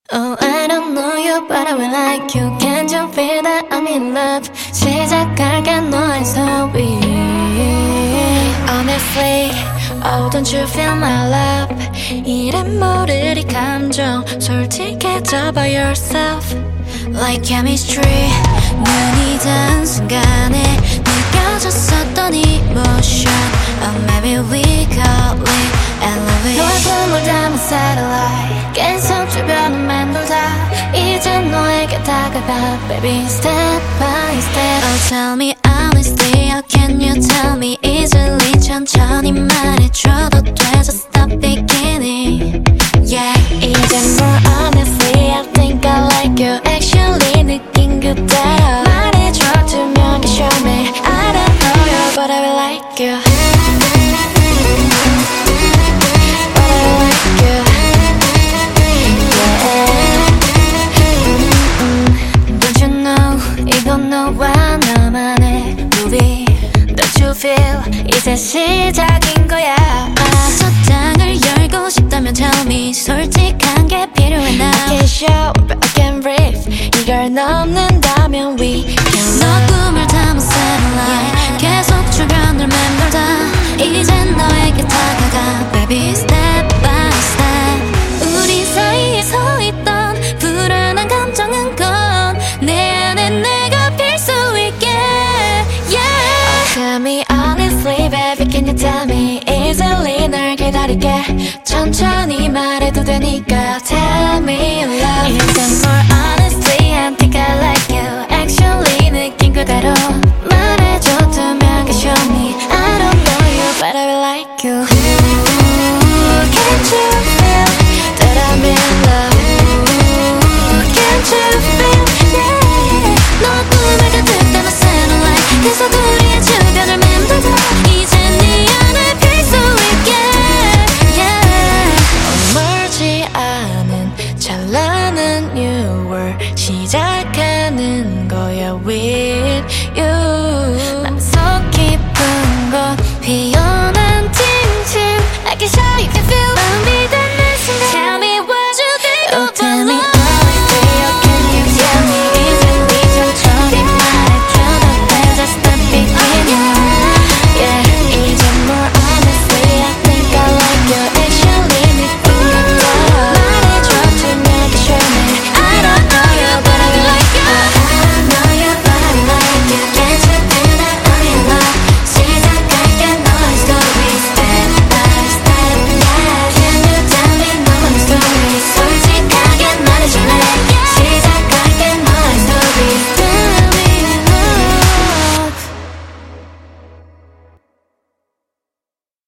Oh, I don't know you, but I will like you. Can't you feel that I'm in love? 시작할게 너의 소리. Honestly, oh, don't you feel my love? 이름 모를 이 감정 솔직해져 by yourself. Like chemistry, 눈이 닿은 순간에 느껴졌었던 emotion. Oh, maybe we call it elevation. 너의 꿈을 담은 satellite 계속 주변을 맴돌다 이제 너에게 다가가 baby step by step. Oh, tell me honestly, how can you tell me easily? 천천히 말해줘도 돼, so stop beginning. Yeah, 이제 more honestly, I think I like you. Actually 느낀 그대로 말해줘 투명하게 show me. I don't know you, but I will like you. But I will like you. Yeah. Don't you know 이건 너와 나만의 movie. Don't you feel 이제 시작인 거야. 소장을 열고 싶다면 tell me. 솔직한 게 필요해 now. I can't show but I can breathe. 이걸 넘는다면 we can love. 너 꿈을 담은 satellite 계속 주변을 맴돌다 이제 너에게 다가가 baby step by step. 우리 사이에 서 있던 불안한 감정은 gone. 내 안에 내가 필 수 있게. Yeah. Oh, tell me honestly baby, can you tell me easily? 널 기다릴게. 천천히 말해도 되니까 tell me love. It's more honestly, I think I like you. Actually 느낀 그대로 말해줘 투명하게 show me. I don't know you, but I will like you. Ooh, can't you feel that I'm in love? Ooh, can't you feel, yeah. 너와 꿈을 가득 담은 satellite 계속 우리의 주변을 맴돌다 이제 네 안에 필 수 있게. Yeah. 멀지 않은 찬란한 6월 시작하는 거야 with you.